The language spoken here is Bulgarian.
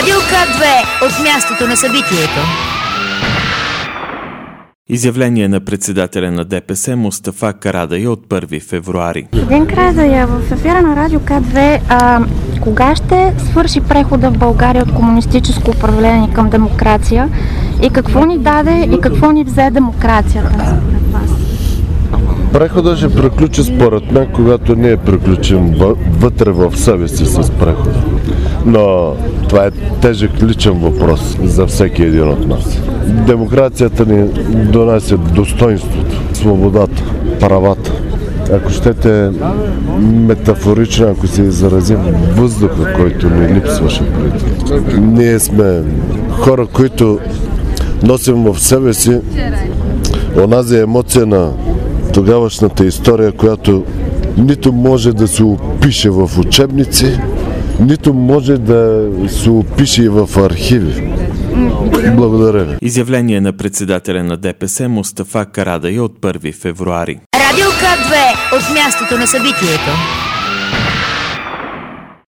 Радио К2 от мястото на събитието. Изявление на председателя на ДПС Мустафа Карадайъ от 1 февруари. Господин Карадайъ, в ефира на Радио К2, кога ще свърши прехода в България от комунистическо управление към демокрация и какво ни даде и какво ни взе демокрацията според вас? Преходът ще приключи според мен, когато ние приключим вътре в себе си с прехода. Но това е тежък личен въпрос за всеки един от нас. Демокрацията ни донася достоинството, свободата, правата. Ако щете метафорично, ако се изразим, въздуха, който ни липсваше преди. Ние сме хора, които носим в себе си онази емоция на тогавашната история, която нито може да се опише в учебници, нито може да се опише и в архиви. Благодаря ви. Изявление на председателя на ДПС Мустафа Карадайъ от 1 февруари. Радио К2 от мястото на събитието.